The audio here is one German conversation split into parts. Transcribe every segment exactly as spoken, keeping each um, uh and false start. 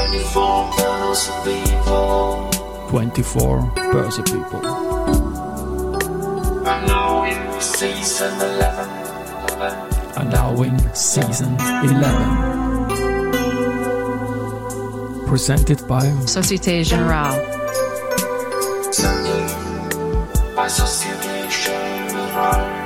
twenty-four Börse People. twenty-four Börse People. And now in season eleven. And now in season eleven. Presented by Société Générale. By Société Générale.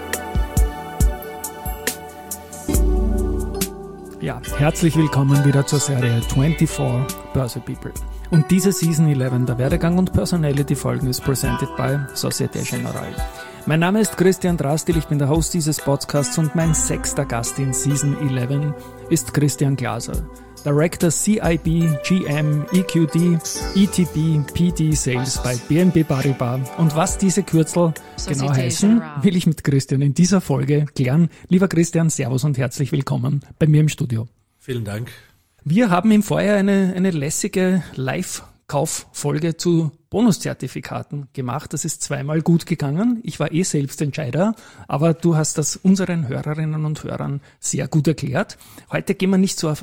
Ja, herzlich willkommen wieder zur Serie twenty-four Börse People. Und diese Season eleven der Werdegang und Personality Folgen ist presented by Société Générale. Mein Name ist Christian Drastil, ich bin der Host dieses Podcasts und mein sechster Gast in Season eleven ist Christian Glaser, Director C I B, G M, E Q D, E T B, P D Sales bei B N P Paribas. Und was diese Kürzel genau heißen, will ich mit Christian in dieser Folge klären. Lieber Christian, Servus und herzlich willkommen bei mir im Studio. Vielen Dank. Wir haben im Vorjahr eine, eine lässige Live-Kauffolge zu Bonuszertifikaten gemacht. Das ist zweimal gut gegangen. Ich war eh selbst Entscheider, aber du hast das unseren Hörerinnen und Hörern sehr gut erklärt. Heute gehen wir nicht so auf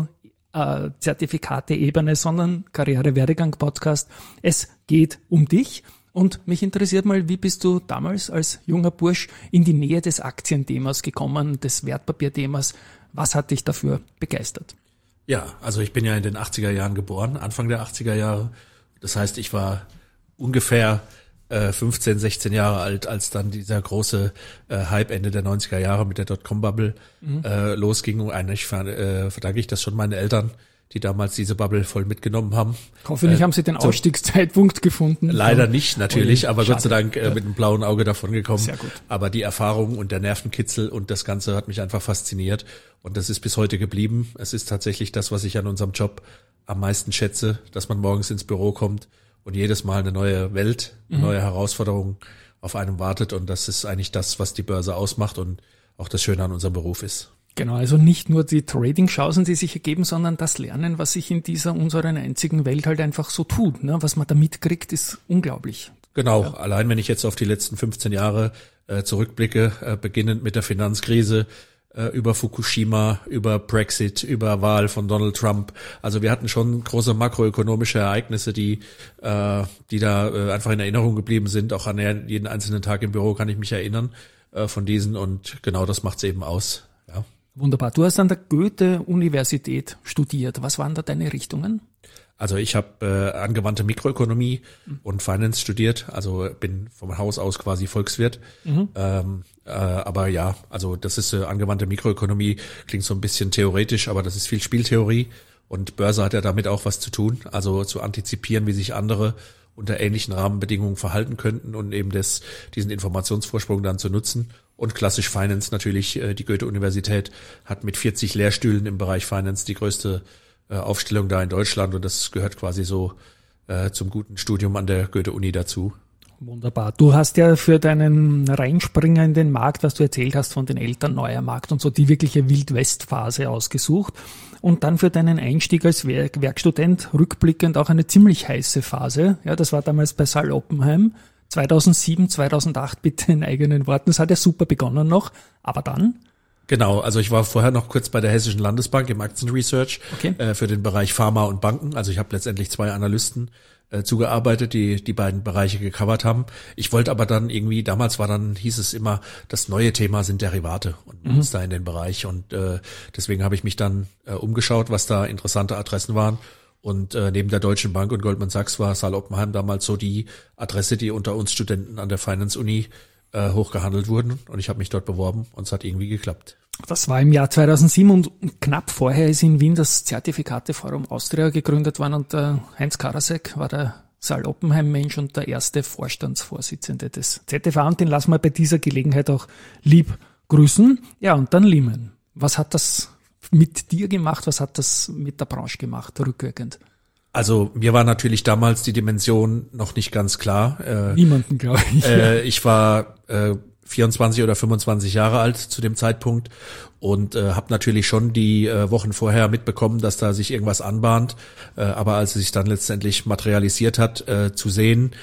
Einzelzertifikate-Ebene, sondern Karriere-Werdegang-Podcast. Es geht um dich. Und mich interessiert mal, wie bist du damals als junger Bursch in die Nähe des Aktienthemas gekommen, des Wertpapierthemas? Was hat dich dafür begeistert? Ja, also ich bin ja in den achtziger Jahren geboren, Anfang der achtziger Jahre. Das heißt, ich war ungefähr äh, fünfzehn, sechzehn Jahre alt, als dann dieser große äh, Hype Ende der neunziger Jahre mit der Dotcom-Bubble mhm. äh, losging. Und eigentlich äh, verdanke ich das schon meinen Eltern, die damals diese Bubble voll mitgenommen haben. Hoffentlich äh, haben sie den Ausstiegszeitpunkt gefunden. Leider nicht, natürlich, oh, aber schade. Gott sei Dank äh, ja. mit einem blauen Auge davon gekommen. Sehr gut. Aber die Erfahrung und der Nervenkitzel und das Ganze hat mich einfach fasziniert. Und das ist bis heute geblieben. Es ist tatsächlich das, was ich an unserem Job am meisten schätze, dass man morgens ins Büro kommt und jedes Mal eine neue Welt, eine mhm. neue Herausforderung auf einem wartet. Und das ist eigentlich das, was die Börse ausmacht und auch das Schöne an unserem Beruf ist. Genau, also nicht nur die Trading-Chancen, die sich ergeben, sondern das Lernen, was sich in dieser unseren einzigen Welt halt einfach so tut. Ne? Was man da mitkriegt, ist unglaublich. Genau, ja. Allein wenn ich jetzt auf die letzten fünfzehn Jahre äh, zurückblicke, äh, beginnend mit der Finanzkrise, äh, über Fukushima, über Brexit, über Wahl von Donald Trump. Also wir hatten schon große makroökonomische Ereignisse, die äh, die da äh, einfach in Erinnerung geblieben sind. Auch an jeden einzelnen Tag im Büro kann ich mich erinnern äh, von diesen und genau das macht's eben aus. Ja. Wunderbar. Du hast an der Goethe-Universität studiert. Was waren da deine Richtungen? Also ich habe äh, angewandte Mikroökonomie mhm. und Finance studiert, also bin vom Haus aus quasi Volkswirt. Mhm. Ähm, äh, aber ja, also das ist äh, angewandte Mikroökonomie, klingt so ein bisschen theoretisch, aber das ist viel Spieltheorie und Börse hat ja damit auch was zu tun, also zu antizipieren, wie sich andere unter ähnlichen Rahmenbedingungen verhalten könnten und eben das, diesen Informationsvorsprung dann zu nutzen. Und klassisch Finance natürlich, äh, die Goethe-Universität hat mit vierzig Lehrstühlen im Bereich Finance die größte äh, Aufstellung da in Deutschland und das gehört quasi so äh, zum guten Studium an der Goethe-Uni dazu. Wunderbar. Du hast ja für deinen Reinspringer in den Markt, was du erzählt hast von den Eltern, neuer Markt und so, die wirkliche Wild-West-Phase ausgesucht. Und dann für deinen Einstieg als Werk- Werkstudent rückblickend auch eine ziemlich heiße Phase. Ja, das war damals bei Saal Oppenheim. zweitausendsieben, zweitausendacht, bitte in eigenen Worten. Das hat ja super begonnen noch. Aber dann? Genau, also ich war vorher noch kurz bei der Hessischen Landesbank im Aktienresearch okay. äh, für den Bereich Pharma und Banken. Also ich habe letztendlich zwei Analysten äh, zugearbeitet, die die beiden Bereiche gecovert haben. Ich wollte aber dann irgendwie, damals war dann, hieß es immer, das neue Thema sind Derivate und mhm. uns da in den Bereich. Und äh, deswegen habe ich mich dann äh, umgeschaut, was da interessante Adressen waren. Und äh, neben der Deutschen Bank und Goldman Sachs war Saal Oppenheim damals so die Adresse, die unter uns Studenten an der Finance-Uni äh, hochgehandelt wurden. Und ich habe mich dort beworben und es hat irgendwie geklappt. Das war im Jahr zweitausendsieben und knapp vorher ist in Wien das Zertifikateforum Austria gegründet worden und äh, Heinz Karasek war der Saal Oppenheim-Mensch und der erste Vorstandsvorsitzende des Z F A und den lassen wir bei dieser Gelegenheit auch lieb grüßen. Ja, und dann Lehman. Was hat das mit dir gemacht? Was hat das mit der Branche gemacht, rückwirkend? Also mir war natürlich damals die Dimension noch nicht ganz klar. Äh, Niemanden, glaube ich. Äh, ich war äh, vierundzwanzig oder fünfundzwanzig Jahre alt zu dem Zeitpunkt und äh, habe natürlich schon die äh, Wochen vorher mitbekommen, dass da sich irgendwas anbahnt. Äh, aber als es sich dann letztendlich materialisiert hat, äh, zu sehen,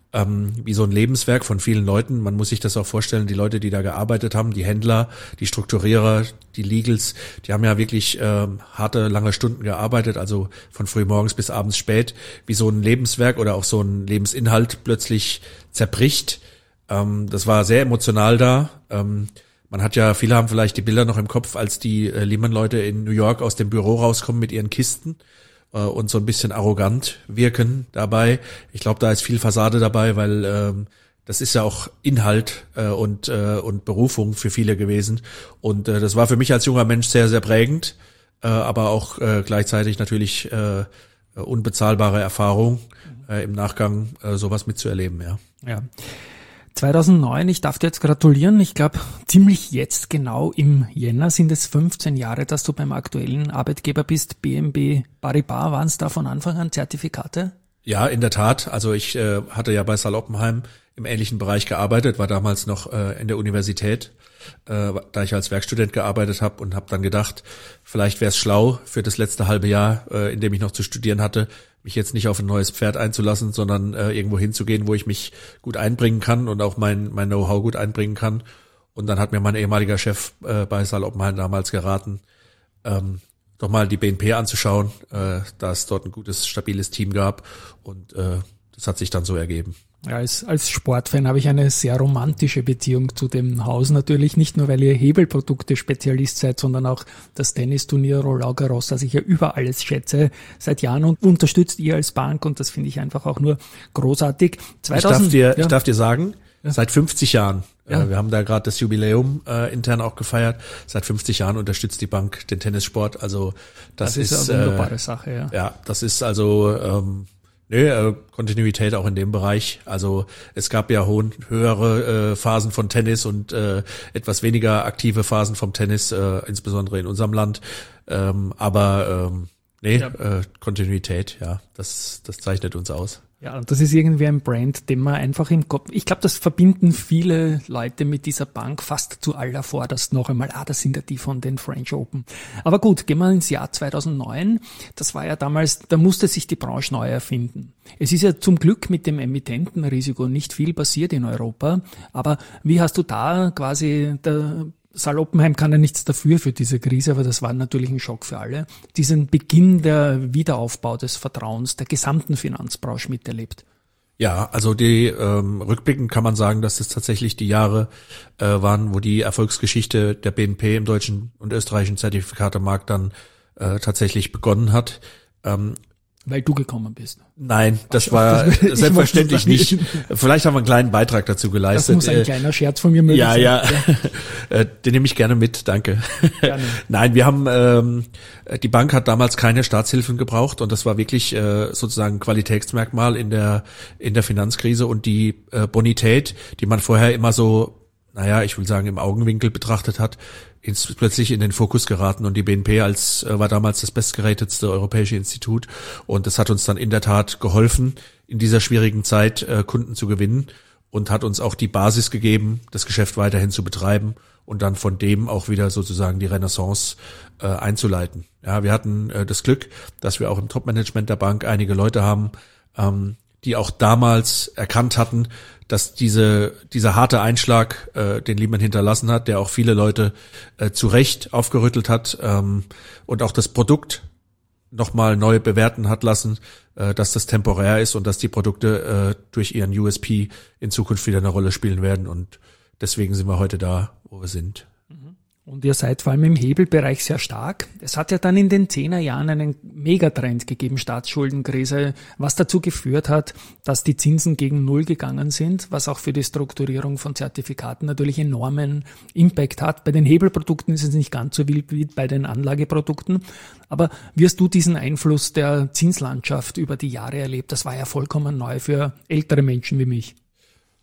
ähm, wie so ein Lebenswerk von vielen Leuten. Man muss sich das auch vorstellen, die Leute, die da gearbeitet haben, die Händler, die Strukturierer, die Legals, die haben ja wirklich ähm, harte, lange Stunden gearbeitet, also von frühmorgens bis abends spät, wie so ein Lebenswerk oder auch so ein Lebensinhalt plötzlich zerbricht. Ähm, das war sehr emotional da. Ähm, man hat ja, viele haben vielleicht die Bilder noch im Kopf, als die äh, Lehman-Leute in New York aus dem Büro rauskommen mit ihren Kisten und so ein bisschen arrogant wirken dabei. Ich glaube, da ist viel Fassade dabei, weil ähm, das ist ja auch Inhalt äh, und äh, und Berufung für viele gewesen. Und äh, das war für mich als junger Mensch sehr, sehr prägend, äh, aber auch äh, gleichzeitig natürlich äh, unbezahlbare Erfahrung, äh, im Nachgang äh, sowas mitzuerleben. Ja. Ja. zweitausendneun, ich darf dir jetzt gratulieren, ich glaube ziemlich jetzt genau im Jänner sind es fünfzehn Jahre, dass du beim aktuellen Arbeitgeber bist, B N P Paribas. Waren es da von Anfang an Zertifikate? Ja, in der Tat. Also ich äh, hatte ja bei Sal. Oppenheim im ähnlichen Bereich gearbeitet, war damals noch äh, in der Universität, äh, da ich als Werkstudent gearbeitet habe und habe dann gedacht, vielleicht wäre es schlau für das letzte halbe Jahr, äh, in dem ich noch zu studieren hatte, mich jetzt nicht auf ein neues Pferd einzulassen, sondern äh, irgendwo hinzugehen, wo ich mich gut einbringen kann und auch mein mein Know-how gut einbringen kann. Und dann hat mir mein ehemaliger Chef äh, bei Sal. Oppenheim damals geraten, ähm, doch mal die B N P anzuschauen, äh, da es dort ein gutes, stabiles Team gab. Und äh, das hat sich dann so ergeben. Ja, als, als Sportfan habe ich eine sehr romantische Beziehung zu dem Haus natürlich, nicht nur weil ihr Hebelprodukte-Spezialist seid, sondern auch das Tennisturnier Roland Garros, das ich ja über alles schätze seit Jahren und unterstützt ihr als Bank und das finde ich einfach auch nur großartig. zweitausend, ich darf dir, ja. ich darf dir sagen, ja. Seit fünfzig Jahren, ja. äh, wir haben da gerade das Jubiläum äh, intern auch gefeiert, seit fünfzig Jahren unterstützt die Bank den Tennissport, also das, das ist, ist eine wunderbare äh, Sache, ja. Ja, das ist also ähm, Nee, äh, Kontinuität auch in dem Bereich. Also es gab ja hohen, höhere äh, Phasen von Tennis und äh, etwas weniger aktive Phasen vom Tennis, äh, insbesondere in unserem Land. Ähm, aber ähm, nee, ja. äh, Kontinuität, ja, das das zeichnet uns aus. Ja, und das ist irgendwie ein Brand, den man einfach im Kopf, ich glaube, das verbinden viele Leute mit dieser Bank fast zu allervorderst noch einmal, ah, das sind ja die von den French Open. Aber gut, gehen wir ins Jahr zweitausendneun, das war ja damals, da musste sich die Branche neu erfinden. Es ist ja zum Glück mit dem Emittentenrisiko nicht viel passiert in Europa, aber wie hast du da quasi, der Sal. Oppenheim kann ja nichts dafür für diese Krise, aber das war natürlich ein Schock für alle. Diesen Beginn der Wiederaufbau des Vertrauens der gesamten Finanzbranche miterlebt. Ja, also die ähm, rückblickend kann man sagen, dass es tatsächlich die Jahre äh, waren, wo die Erfolgsgeschichte der B N P im deutschen und österreichischen Zertifikatemarkt dann äh, tatsächlich begonnen hat. Ähm, Weil du gekommen bist. Nein, das war das selbstverständlich nicht. Vielleicht haben wir einen kleinen Beitrag dazu geleistet. Das muss ein kleiner Scherz von mir möglich ja, sein. Ja, ja. Den nehme ich gerne mit, danke. Gerne. Nein, wir haben, ähm, die Bank hat damals keine Staatshilfen gebraucht und das war wirklich äh, sozusagen ein Qualitätsmerkmal in der in der Finanzkrise und die äh, Bonität, die man vorher immer so, naja, ich will sagen, im Augenwinkel betrachtet hat, ist plötzlich in den Fokus geraten und die B N P als äh, war damals das bestgeratedste europäische Institut und das hat uns dann in der Tat geholfen, in dieser schwierigen Zeit äh, Kunden zu gewinnen und hat uns auch die Basis gegeben, das Geschäft weiterhin zu betreiben und dann von dem auch wieder sozusagen die Renaissance äh, einzuleiten. Ja, wir hatten äh, das Glück, dass wir auch im Top-Management der Bank einige Leute haben, ähm, die auch damals erkannt hatten, dass diese dieser harte Einschlag, äh, den Lehman hinterlassen hat, der auch viele Leute äh, zu Recht aufgerüttelt hat ähm, und auch das Produkt nochmal neu bewerten hat lassen, äh, dass das temporär ist und dass die Produkte äh, durch ihren U S P in Zukunft wieder eine Rolle spielen werden und deswegen sind wir heute da, wo wir sind. Und ihr seid vor allem im Hebelbereich sehr stark. Es hat ja dann in den Zehnerjahren einen Megatrend gegeben, Staatsschuldenkrise, was dazu geführt hat, dass die Zinsen gegen Null gegangen sind, was auch für die Strukturierung von Zertifikaten natürlich enormen Impact hat. Bei den Hebelprodukten ist es nicht ganz so wild wie bei den Anlageprodukten. Aber wie hast du diesen Einfluss der Zinslandschaft über die Jahre erlebt? Das war ja vollkommen neu für ältere Menschen wie mich.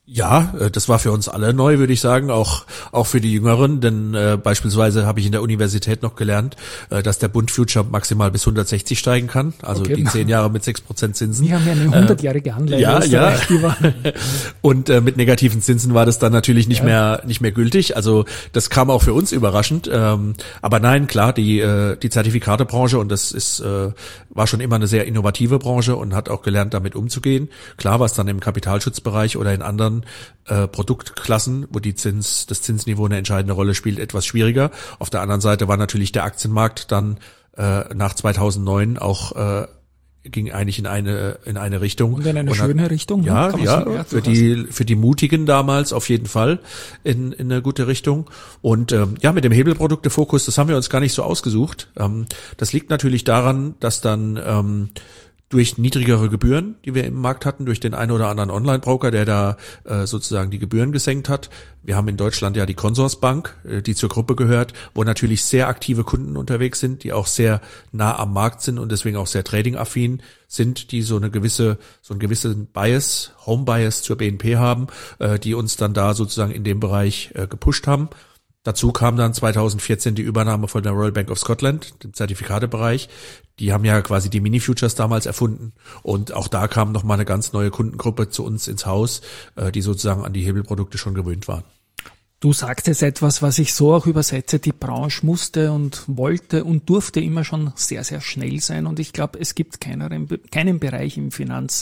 Ja, das war für uns alle neu, würde ich sagen, auch auch für die Jüngeren, denn äh, beispielsweise habe ich in der Universität noch gelernt, äh, dass der Bund Future maximal bis hundertsechzig steigen kann, also okay. Die zehn Jahre mit sechs Prozent Zinsen. Wir haben ja eine hundertjährige Anleihe. Äh, ja, ja. Die war Und äh, mit negativen Zinsen war das dann natürlich nicht ja. mehr nicht mehr gültig. Also das kam auch für uns überraschend. Ähm, aber nein, klar, die äh, die Zertifikatebranche, und das ist äh, war schon immer eine sehr innovative Branche und hat auch gelernt, damit umzugehen. Klar war es dann im Kapitalschutzbereich oder in anderen äh, Produktklassen, wo die Zins, das Zinsniveau eine entscheidende Rolle spielt, etwas schwieriger. Auf der anderen Seite war natürlich der Aktienmarkt dann äh, nach zweitausendneun auch äh, ging eigentlich in eine in eine Richtung. Und in eine und schöne hat, Richtung. Ja, kann ja, sagen, ja, für die für die Mutigen damals auf jeden Fall in in eine gute Richtung. Und ähm, ja, mit dem Hebelproduktefokus, das haben wir uns gar nicht so ausgesucht. Ähm, das liegt natürlich daran, dass dann ähm, durch niedrigere Gebühren, die wir im Markt hatten, durch den einen oder anderen Online-Broker, der da äh, sozusagen die Gebühren gesenkt hat. Wir haben in Deutschland ja die Consorsbank, äh, die zur Gruppe gehört, wo natürlich sehr aktive Kunden unterwegs sind, die auch sehr nah am Markt sind und deswegen auch sehr trading-affin sind, die so eine gewisse, so einen gewissen Bias, Home-Bias zur B N P haben, äh, die uns dann da sozusagen in dem Bereich äh, gepusht haben. Dazu kam dann zweitausendvierzehn die Übernahme von der Royal Bank of Scotland, dem Zertifikatebereich. Die haben ja quasi die Mini-Futures damals erfunden. Und auch da kam nochmal eine ganz neue Kundengruppe zu uns ins Haus, die sozusagen an die Hebelprodukte schon gewöhnt waren. Du sagtest etwas, was ich so auch übersetze, die Branche musste und wollte und durfte immer schon sehr, sehr schnell sein. Und ich glaube, es gibt keinen, keinen Bereich im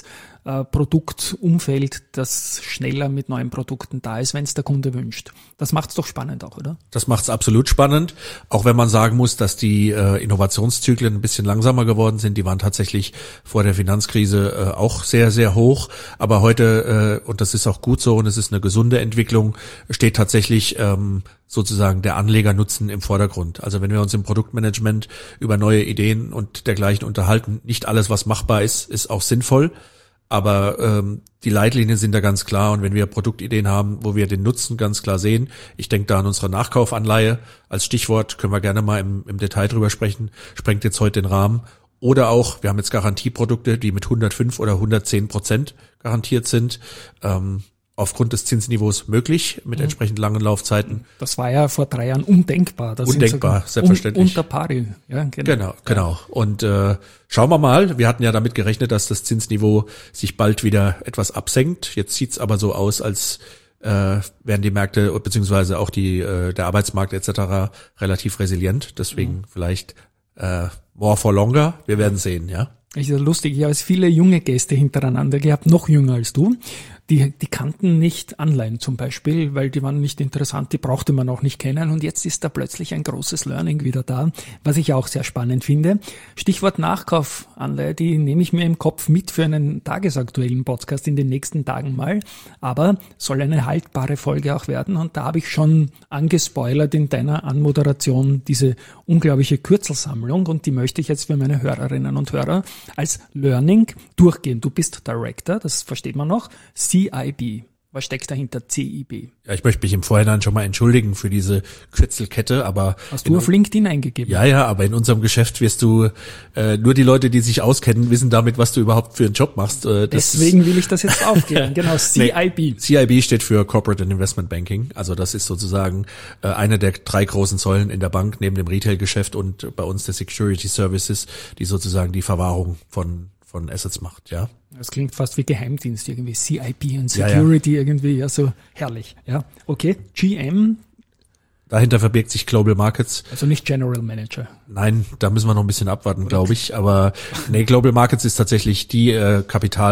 Finanzproduktumfeld, das schneller mit neuen Produkten da ist, wenn es der Kunde wünscht. Das macht es doch spannend auch, oder? Das macht es absolut spannend, auch wenn man sagen muss, dass die äh, Innovationszyklen ein bisschen langsamer geworden sind. Die waren tatsächlich vor der Finanzkrise äh, auch sehr, sehr hoch. Aber heute, äh, und das ist auch gut so und es ist eine gesunde Entwicklung, steht tatsächlich ähm, sozusagen der Anlegernutzen im Vordergrund. Also wenn wir uns im Produktmanagement über neue Ideen und dergleichen unterhalten, nicht alles, was machbar ist, ist auch sinnvoll. Aber ähm, die Leitlinien sind da ganz klar und wenn wir Produktideen haben, wo wir den Nutzen ganz klar sehen, ich denke da an unsere Nachkaufanleihe als Stichwort, können wir gerne mal im, im Detail drüber sprechen, sprengt jetzt heute den Rahmen. Oder auch, wir haben jetzt Garantieprodukte, die mit hundertfünf oder hundertzehn Prozent garantiert sind, ähm, aufgrund des Zinsniveaus möglich, mit mhm. entsprechend langen Laufzeiten. Das war ja vor drei Jahren undenkbar. Das undenkbar, so selbstverständlich. Un- unter pari. Ja, genau. Genau, genau. Und äh, schauen wir mal, wir hatten ja damit gerechnet, dass das Zinsniveau sich bald wieder etwas absenkt. Jetzt sieht's aber so aus, als äh, werden die Märkte, beziehungsweise auch die äh, der Arbeitsmarkt et cetera relativ resilient. Deswegen mhm. vielleicht äh, more for longer. Wir werden sehen, ja. Ich ist lustig, ich habe jetzt viele junge Gäste hintereinander gehabt, noch jünger als du. Die, die kannten nicht Anleihen zum Beispiel, weil die waren nicht interessant, die brauchte man auch nicht kennen. Und jetzt ist da plötzlich ein großes Learning wieder da, was ich auch sehr spannend finde. Stichwort Nachkaufanleihe, die nehme ich mir im Kopf mit für einen tagesaktuellen Podcast in den nächsten Tagen mal. Aber soll eine haltbare Folge auch werden. Und da habe ich schon angespoilert in deiner Anmoderation diese unglaubliche Kürzelsammlung. Und die möchte ich jetzt für meine Hörerinnen und Hörer als Learning durchgehen. Du bist Director, das versteht man noch. C I B. Was steckt dahinter? C I B. Ja, ich möchte mich im Vorhinein schon mal entschuldigen für diese Kürzelkette, aber... Hast du auf LinkedIn eingegeben? Ja, ja, aber in unserem Geschäft wirst du, äh, nur die Leute, die sich auskennen, wissen damit, was du überhaupt für einen Job machst. Äh, Deswegen will ich das jetzt aufklären. Genau, C I B. Nee, C I B steht für Corporate and Investment Banking. Also das ist sozusagen äh, eine der drei großen Säulen in der Bank, neben dem Retail-Geschäft und bei uns der Security Services, die sozusagen die Verwahrung von von Assets macht, ja. Das klingt fast wie Geheimdienst irgendwie, C I B und Security ja, ja. irgendwie, ja, so herrlich, ja. Okay, G M. Dahinter verbirgt sich Global Markets. Also nicht General Manager. Nein, da müssen wir noch ein bisschen abwarten, glaube ich. Aber nee, Global Markets ist tatsächlich die äh,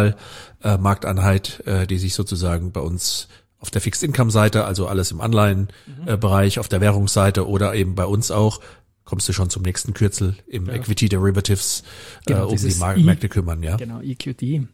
Kapitalmarkteinheit, äh, äh, die sich sozusagen bei uns auf der Fixed-Income-Seite, also alles im Anleihenbereich, mhm. äh, auf der Währungsseite oder eben bei uns auch, kommst du schon zum nächsten Kürzel im ja. Equity Derivatives genau, äh, um die Mar- Märkte kümmern, ja. Genau, E Q D.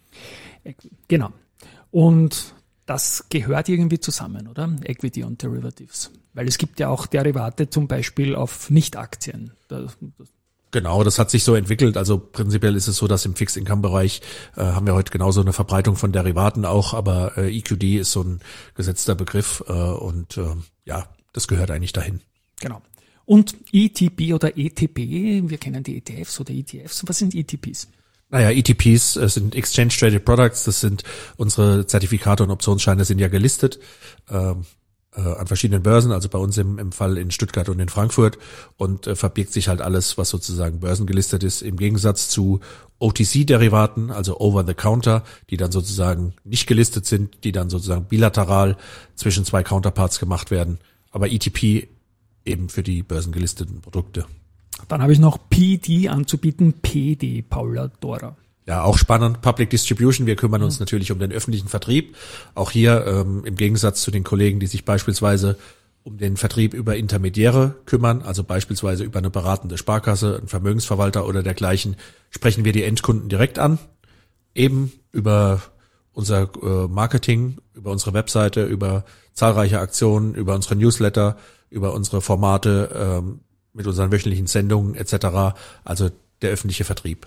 Genau. Und das gehört irgendwie zusammen, oder? Equity und Derivatives. Weil es gibt ja auch Derivate zum Beispiel auf Nicht-Aktien. Das, das Genau, das hat sich so entwickelt. Also prinzipiell ist es so, dass im Fixed-Income-Bereich äh, haben wir heute genauso eine Verbreitung von Derivaten auch, aber äh, E Q D ist so ein gesetzter Begriff äh, und äh, ja, das gehört eigentlich dahin. Genau. Und E T P oder E T P, wir kennen die E T Fs oder E T Fs. Was sind E T Ps? Naja, E T Ps äh, sind Exchange Traded Products, das sind unsere Zertifikate und Optionsscheine sind ja gelistet ähm, äh, an verschiedenen Börsen, also bei uns im, im Fall in Stuttgart und in Frankfurt und äh, verbirgt sich halt alles, was sozusagen börsengelistet ist, im Gegensatz zu O T C-Derivaten, also Over-the-Counter, die dann sozusagen nicht gelistet sind, die dann sozusagen bilateral zwischen zwei Counterparts gemacht werden, aber E T P eben für die börsengelisteten Produkte. Dann habe ich noch P D anzubieten, P D, Paula Dora. Ja, auch spannend, Public Distribution. Wir kümmern uns mhm. natürlich um den öffentlichen Vertrieb. Auch hier ähm, im Gegensatz zu den Kollegen, die sich beispielsweise um den Vertrieb über Intermediäre kümmern, also beispielsweise über eine beratende Sparkasse, einen Vermögensverwalter oder dergleichen, sprechen wir die Endkunden direkt an, eben über unser äh, Marketing, über unsere Webseite, über zahlreiche Aktionen, über unsere Newsletter, über unsere Formate, ähm, mit unseren wöchentlichen Sendungen et cetera. Also der öffentliche Vertrieb.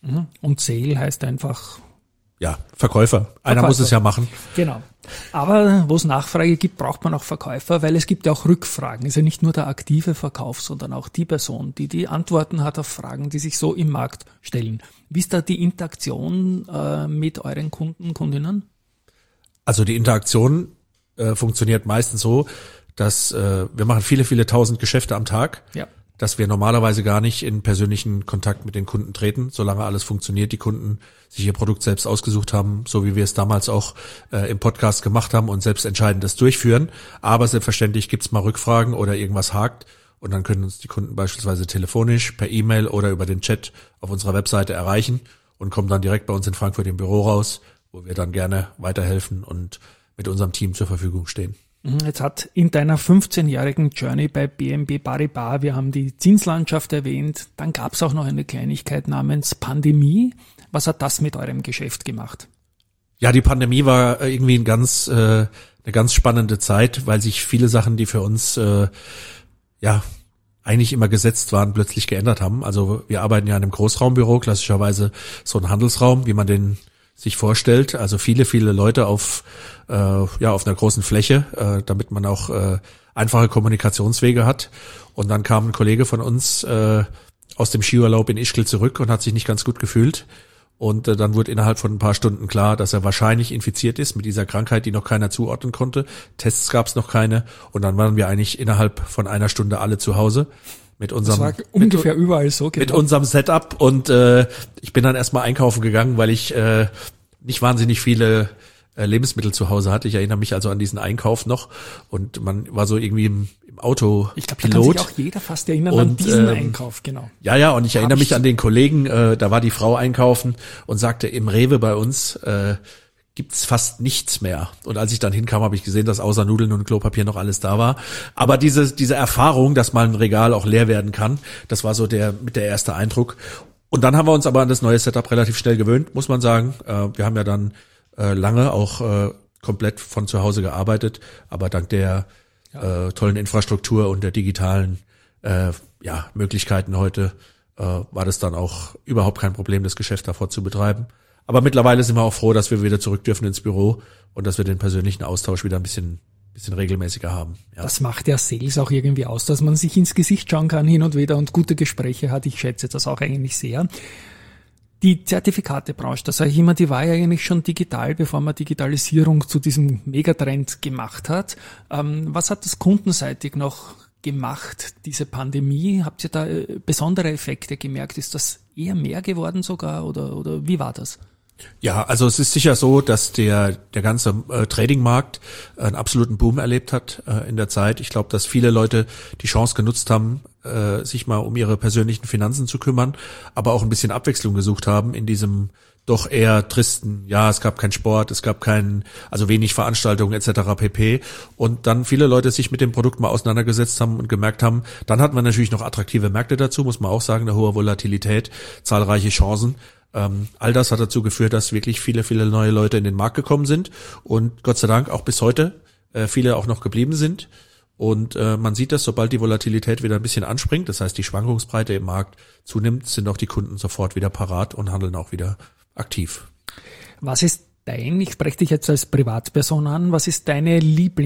Und Sale heißt einfach... Ja, Verkäufer. Einer Verkäufer. muss es ja machen. Genau. Aber wo es Nachfrage gibt, braucht man auch Verkäufer, weil es gibt ja auch Rückfragen. Es ist ja nicht nur der aktive Verkauf, sondern auch die Person, die die Antworten hat auf Fragen, die sich so im Markt stellen. Wie ist da die Interaktion äh, mit euren Kunden, Kundinnen? Also die Interaktion äh, funktioniert meistens so, dass äh, wir machen viele, viele tausend Geschäfte am Tag, ja. dass wir normalerweise gar nicht in persönlichen Kontakt mit den Kunden treten, solange alles funktioniert, die Kunden sich ihr Produkt selbst ausgesucht haben, so wie wir es damals auch äh, im Podcast gemacht haben und selbst entscheidend das durchführen. Aber selbstverständlich gibt's mal Rückfragen oder irgendwas hakt und dann können uns die Kunden beispielsweise telefonisch, per E-Mail oder über den Chat auf unserer Webseite erreichen und kommen dann direkt bei uns in Frankfurt im Büro raus, wo wir dann gerne weiterhelfen und mit unserem Team zur Verfügung stehen. Jetzt hat in deiner fünfzehnjährigen Journey bei B N P Paribas, wir haben die Zinslandschaft erwähnt, dann gab es auch noch eine Kleinigkeit namens Pandemie. Was hat das mit eurem Geschäft gemacht? Ja, die Pandemie war irgendwie ein ganz, äh, eine ganz spannende Zeit, weil sich viele Sachen, die für uns äh, ja eigentlich immer gesetzt waren, plötzlich geändert haben. Also wir arbeiten ja in einem Großraumbüro, klassischerweise so ein Handelsraum, wie man den sich vorstellt, also viele, viele Leute auf äh, ja auf einer großen Fläche, äh, damit man auch äh, einfache Kommunikationswege hat. Und dann kam ein Kollege von uns äh, aus dem Skiurlaub in Ischgl zurück und hat sich nicht ganz gut gefühlt. Und äh, dann wurde innerhalb von ein paar Stunden klar, dass er wahrscheinlich infiziert ist mit dieser Krankheit, die noch keiner zuordnen konnte. Tests gab es noch keine. Und dann waren wir eigentlich innerhalb von einer Stunde alle zu Hause. Mit unserem, das war ungefähr mit, überall so. Genau. Mit unserem Setup und äh, ich bin dann erstmal einkaufen gegangen, weil ich äh, nicht wahnsinnig viele äh, Lebensmittel zu Hause hatte. Ich erinnere mich also an diesen Einkauf noch und man war so irgendwie im, im Auto Ich glaube, da kann sich auch jeder fast erinnern und, an diesen ähm, Einkauf, genau. Ja, ja, und ich Hab erinnere ich mich an den Kollegen, äh, da war die Frau einkaufen und sagte, im Rewe bei uns äh, gibt's fast nichts mehr. Und als ich dann hinkam, habe ich gesehen, dass außer Nudeln und Klopapier noch alles da war. Aber diese diese Erfahrung, dass mal ein Regal auch leer werden kann, das war so der mit der erste Eindruck. Und dann haben wir uns aber an das neue Setup relativ schnell gewöhnt, muss man sagen. Äh, wir haben ja dann äh, lange auch äh, komplett von zu Hause gearbeitet, aber dank der ja. äh, tollen Infrastruktur und der digitalen äh, ja Möglichkeiten heute äh, war das dann auch überhaupt kein Problem, das Geschäft davor zu betreiben. Aber mittlerweile sind wir auch froh, dass wir wieder zurück dürfen ins Büro und dass wir den persönlichen Austausch wieder ein bisschen bisschen regelmäßiger haben. Ja. Das macht ja Sales auch irgendwie aus, dass man sich ins Gesicht schauen kann hin und wieder und gute Gespräche hat. Ich schätze das auch eigentlich sehr. Die Zertifikatebranche, das sage ich immer, die war ja eigentlich schon digital, bevor man Digitalisierung zu diesem Megatrend gemacht hat. Ähm, was hat das kundenseitig noch gemacht, diese Pandemie? Habt ihr da besondere Effekte gemerkt? Ist das eher mehr geworden sogar oder oder wie war das? Ja, also es ist sicher so, dass der der ganze äh, Trading-Markt einen absoluten Boom erlebt hat äh, in der Zeit. Ich glaube, dass viele Leute die Chance genutzt haben, äh, sich mal um ihre persönlichen Finanzen zu kümmern, aber auch ein bisschen Abwechslung gesucht haben in diesem doch eher tristen, ja, es gab keinen Sport, es gab keinen, also wenig Veranstaltungen et cetera pp. Und dann viele Leute sich mit dem Produkt mal auseinandergesetzt haben und gemerkt haben, dann hatten wir natürlich noch attraktive Märkte dazu, muss man auch sagen, eine hohe Volatilität, zahlreiche Chancen. Ähm, all das hat dazu geführt, dass wirklich viele, viele neue Leute in den Markt gekommen sind und Gott sei Dank auch bis heute äh, viele auch noch geblieben sind. Und äh, man sieht das, sobald die Volatilität wieder ein bisschen anspringt, das heißt die Schwankungsbreite im Markt zunimmt, sind auch die Kunden sofort wieder parat und handeln auch wieder aktiv. Was ist dein, ich spreche dich jetzt als Privatperson an, was ist deine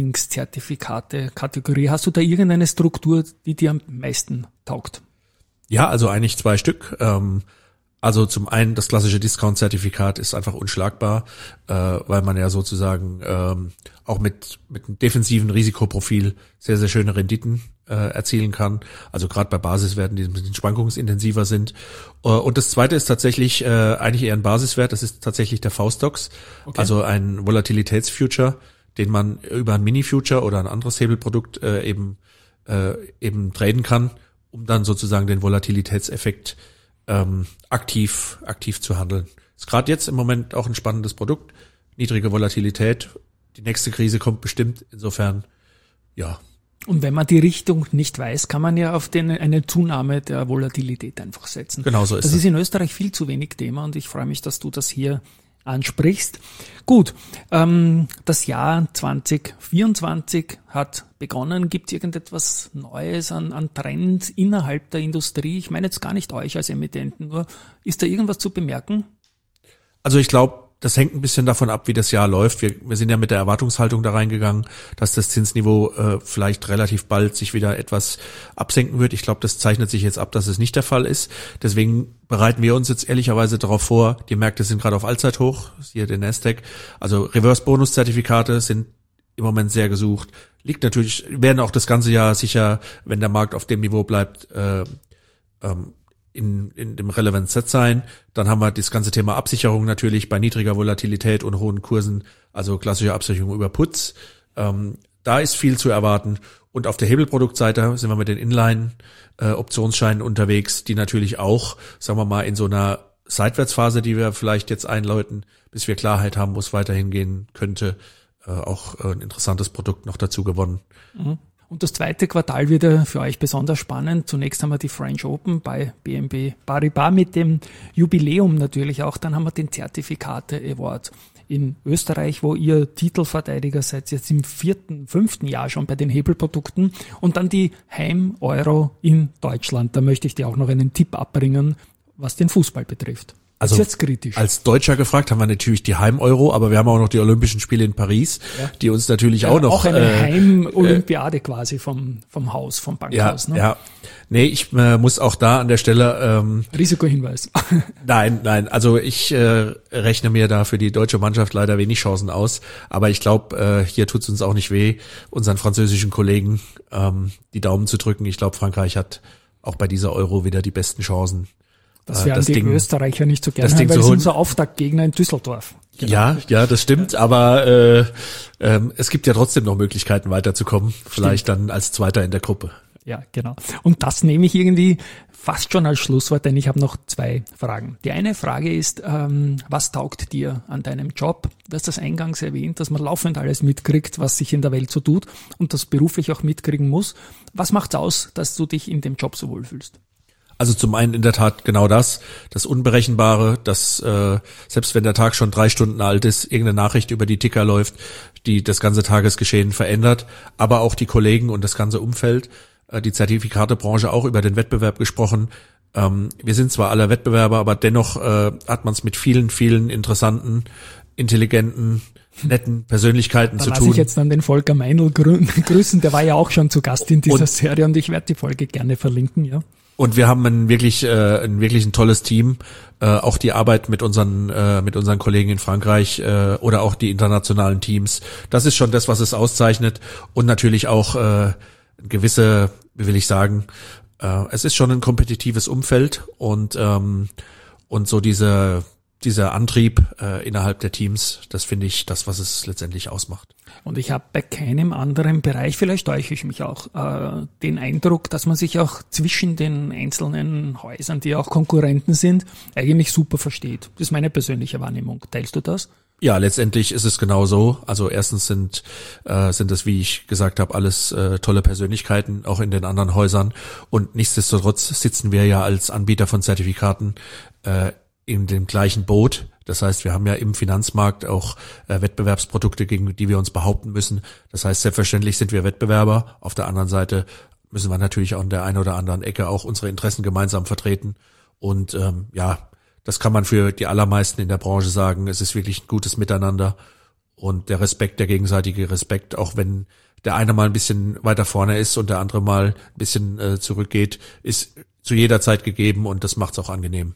Lieblingszertifikate-Kategorie? Hast du da irgendeine Struktur, die dir am meisten taugt? Ja, also eigentlich zwei Stück. Ähm, Also zum einen, das klassische Discount-Zertifikat ist einfach unschlagbar, äh, weil man ja sozusagen ähm, auch mit mit einem defensiven Risikoprofil sehr, sehr schöne Renditen äh, erzielen kann. Also gerade bei Basiswerten, die ein bisschen schwankungsintensiver sind. Äh, und das zweite ist tatsächlich äh, eigentlich eher ein Basiswert, das ist tatsächlich der V-Stoxx, okay. Also ein Volatilitätsfuture, den man über ein Mini-Future oder ein anderes Hebelprodukt äh, eben äh, eben traden kann, um dann sozusagen den Volatilitätseffekt ähm, aktiv aktiv zu handeln. Ist gerade jetzt im Moment auch ein spannendes Produkt, niedrige Volatilität. Die nächste Krise kommt bestimmt, insofern, ja. Und wenn man die Richtung nicht weiß, kann man ja auf den, eine Zunahme der Volatilität einfach setzen. Genau so ist das. Das es. ist in Österreich viel zu wenig Thema und ich freue mich, dass du das hier ansprichst. Gut, ähm, das Jahr zwanzig vierundzwanzig hat begonnen. Gibt es irgendetwas Neues an, an Trends innerhalb der Industrie? Ich meine jetzt gar nicht euch als Emittenten, nur ist da irgendwas zu bemerken? Also ich glaube, das hängt ein bisschen davon ab, wie das Jahr läuft. Wir, wir sind ja mit der Erwartungshaltung da reingegangen, dass das Zinsniveau äh, vielleicht relativ bald sich wieder etwas absenken wird. Ich glaube, das zeichnet sich jetzt ab, dass es nicht der Fall ist. Deswegen bereiten wir uns jetzt ehrlicherweise darauf vor. Die Märkte sind gerade auf Allzeithoch, hier der Nasdaq. Also Reverse-Bonus-Zertifikate sind im Moment sehr gesucht. Liegt natürlich, werden auch das ganze Jahr sicher, wenn der Markt auf dem Niveau bleibt, äh, ähm, in, in dem Relevant Set sein. Dann haben wir das ganze Thema Absicherung natürlich bei niedriger Volatilität und hohen Kursen, also klassische Absicherung über Puts. Ähm, da ist viel zu erwarten. Und auf der Hebelproduktseite sind wir mit den Inline-Optionsscheinen äh, unterwegs, die natürlich auch, sagen wir mal, in so einer Seitwärtsphase, die wir vielleicht jetzt einläuten, bis wir Klarheit haben, wo es weiterhin gehen könnte, äh, auch äh, ein interessantes Produkt noch dazu gewonnen. Mhm. Und das zweite Quartal wird ja für euch besonders spannend. Zunächst haben wir die French Open bei B N P Paribas mit dem Jubiläum natürlich auch. Dann haben wir den Zertifikate Award in Österreich, wo ihr Titelverteidiger seid, jetzt im vierten, fünften Jahr schon bei den Hebelprodukten. Und dann die Heim-Euro in Deutschland. Da möchte ich dir auch noch einen Tipp abbringen, was den Fußball betrifft. Also jetzt kritisch. Als Deutscher gefragt haben wir natürlich die Heim-Euro, aber wir haben auch noch die Olympischen Spiele in Paris, ja. Die uns natürlich ja, auch noch... Auch eine äh, Heim-Olympiade äh, quasi vom vom Haus, vom Bankhaus. Ja, ne? ja. Nee, ich äh, muss auch da an der Stelle... Ähm, Risikohinweis. Nein, nein, also ich äh, rechne mir da für die deutsche Mannschaft leider wenig Chancen aus, aber ich glaube, äh, hier tut's uns auch nicht weh, unseren französischen Kollegen ähm, die Daumen zu drücken. Ich glaube, Frankreich hat auch bei dieser Euro wieder die besten Chancen. Das werden das die Ding, Österreicher nicht so gerne haben, weil so es ist unser Auftaktgegner in Düsseldorf. Genau. Ja, ja, das stimmt, aber äh, ähm, es gibt ja trotzdem noch Möglichkeiten weiterzukommen, vielleicht stimmt. Dann als Zweiter in der Gruppe. Ja, genau. Und das nehme ich irgendwie fast schon als Schlusswort, denn ich habe noch zwei Fragen. Die eine Frage ist, ähm, was taugt dir an deinem Job? Du hast das eingangs erwähnt, dass man laufend alles mitkriegt, was sich in der Welt so tut und das beruflich auch mitkriegen muss. Was macht's aus, dass du dich in dem Job so wohlfühlst? Also zum einen in der Tat genau das, das Unberechenbare, dass äh, selbst wenn der Tag schon drei Stunden alt ist, irgendeine Nachricht über die Ticker läuft, die das ganze Tagesgeschehen verändert, aber auch die Kollegen und das ganze Umfeld, äh, die Zertifikatebranche auch über den Wettbewerb gesprochen. Ähm, wir sind zwar alle Wettbewerber, aber dennoch äh, hat man es mit vielen, vielen interessanten, intelligenten, netten Persönlichkeiten da zu lass tun. Ich jetzt dann den Volker Meinl grü- grüßen, der war ja auch schon zu Gast in dieser und, Serie und ich werde die Folge gerne verlinken, ja. Und wir haben ein wirklich, äh, ein wirklich ein tolles Team. Äh, auch die Arbeit mit unseren, äh, mit unseren Kollegen in Frankreich äh, oder auch die internationalen Teams. Das ist schon das, was es auszeichnet. Und natürlich auch äh, gewisse, wie will ich sagen, äh, es ist schon ein kompetitives Umfeld und ähm, und so diese dieser Antrieb äh, innerhalb der Teams, das finde ich das, was es letztendlich ausmacht. Und ich habe bei keinem anderen Bereich, vielleicht täusche ich mich auch, äh, den Eindruck, dass man sich auch zwischen den einzelnen Häusern, die auch Konkurrenten sind, eigentlich super versteht. Das ist meine persönliche Wahrnehmung. Teilst du das? Ja, letztendlich ist es genau so. Also erstens sind äh, sind das, wie ich gesagt habe, alles äh, tolle Persönlichkeiten, auch in den anderen Häusern. Und nichtsdestotrotz sitzen wir ja als Anbieter von Zertifikaten äh, in dem gleichen Boot. Das heißt, wir haben ja im Finanzmarkt auch äh, Wettbewerbsprodukte, gegen die wir uns behaupten müssen. Das heißt, selbstverständlich sind wir Wettbewerber. Auf der anderen Seite müssen wir natürlich auch in der einen oder anderen Ecke auch unsere Interessen gemeinsam vertreten. Und ähm, ja, das kann man für die allermeisten in der Branche sagen. Es ist wirklich ein gutes Miteinander und der Respekt, der gegenseitige Respekt, auch wenn der eine mal ein bisschen weiter vorne ist und der andere mal ein bisschen äh, zurückgeht, ist zu jeder Zeit gegeben und das macht es auch angenehm,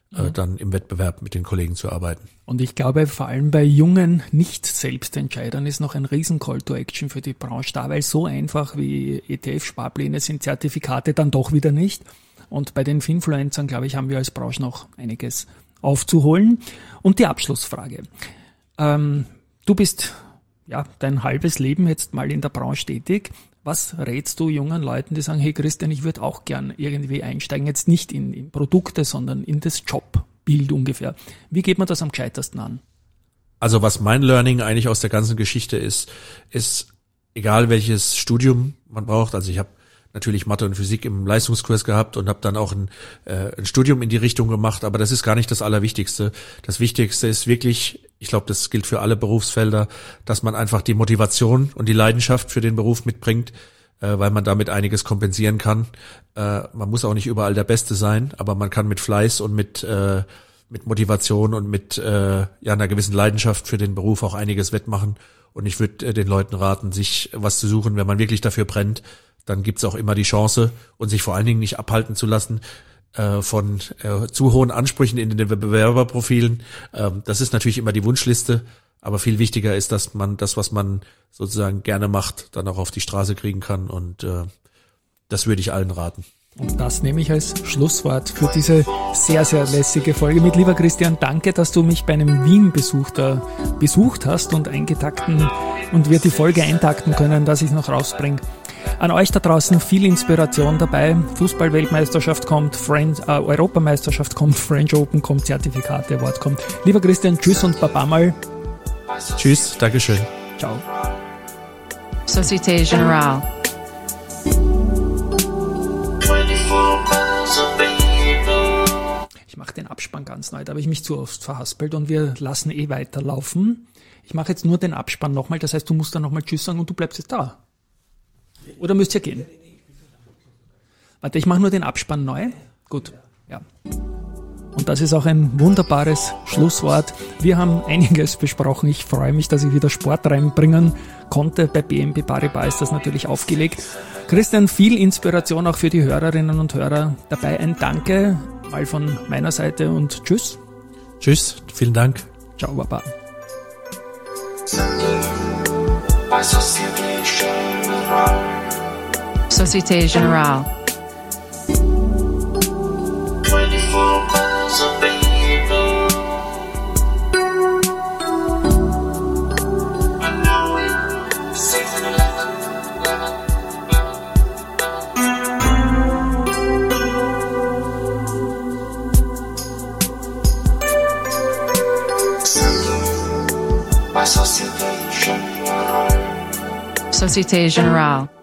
äh, dann im Wettbewerb mit den Kollegen zu arbeiten. Und ich glaube, vor allem bei jungen Nicht-Selbstentscheidern ist noch ein riesen Call to Action für die Branche da, weil so einfach wie E T F-Sparpläne sind Zertifikate dann doch wieder nicht. Und bei den Finfluencern, glaube ich, haben wir als Branche noch einiges aufzuholen. Und die Abschlussfrage. Ähm, du bist ja dein halbes Leben jetzt mal in der Branche tätig. Was rätst du jungen Leuten, die sagen, hey Christian, ich würde auch gern irgendwie einsteigen, jetzt nicht in, in Produkte, sondern in das Jobbild ungefähr. Wie geht man das am gescheitersten an? Also was mein Learning eigentlich aus der ganzen Geschichte ist, ist, egal welches Studium man braucht, also ich habe natürlich Mathe und Physik im Leistungskurs gehabt und habe dann auch ein, äh, ein Studium in die Richtung gemacht, aber das ist gar nicht das Allerwichtigste. Das Wichtigste ist wirklich, ich glaube, das gilt für alle Berufsfelder, dass man einfach die Motivation und die Leidenschaft für den Beruf mitbringt, äh, weil man damit einiges kompensieren kann. Äh, man muss auch nicht überall der Beste sein, aber man kann mit Fleiß und mit äh, mit Motivation und mit äh, ja einer gewissen Leidenschaft für den Beruf auch einiges wettmachen. Und ich würde äh, den Leuten raten, sich was zu suchen, wenn man wirklich dafür brennt. Dann gibt's auch immer die Chance und sich vor allen Dingen nicht abhalten zu lassen äh, von äh, zu hohen Ansprüchen in den Bewerberprofilen. Ähm, das ist natürlich immer die Wunschliste, aber viel wichtiger ist, dass man das, was man sozusagen gerne macht, dann auch auf die Straße kriegen kann und äh, das würde ich allen raten. Und das nehme ich als Schlusswort für diese sehr, sehr lässige Folge mit. Lieber Christian, danke, dass du mich bei einem Wien-Besuch da besucht hast und eingetakten und wir die Folge eintakten können, dass ich noch rausbringe. An euch da draußen viel Inspiration dabei. Fußball-Weltmeisterschaft kommt, French, äh, Europameisterschaft kommt, French Open kommt, Zertifikate, Award kommt. Lieber Christian, tschüss und baba mal. Tschüss, Dankeschön. Ciao. Société Générale. Ich mache den Abspann ganz neu, da habe ich mich zu oft verhaspelt und wir lassen eh weiterlaufen. Ich mache jetzt nur den Abspann nochmal, das heißt, du musst dann nochmal Tschüss sagen und du bleibst jetzt da. Oder müsst ihr gehen? Warte, ich mache nur den Abspann neu. Gut, ja. Und das ist auch ein wunderbares Schlusswort. Wir haben einiges besprochen. Ich freue mich, dass ich wieder Sport reinbringen konnte. Bei B N P Paribas ist das natürlich aufgelegt. Christian, viel Inspiration auch für die Hörerinnen und Hörer dabei. Ein Danke mal von meiner Seite und tschüss. Tschüss, vielen Dank. Ciao, Baba. Société Générale. Société Générale.